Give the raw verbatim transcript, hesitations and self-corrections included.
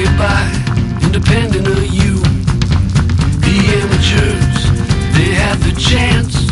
get by, independent of you. The amateurs, they have the chance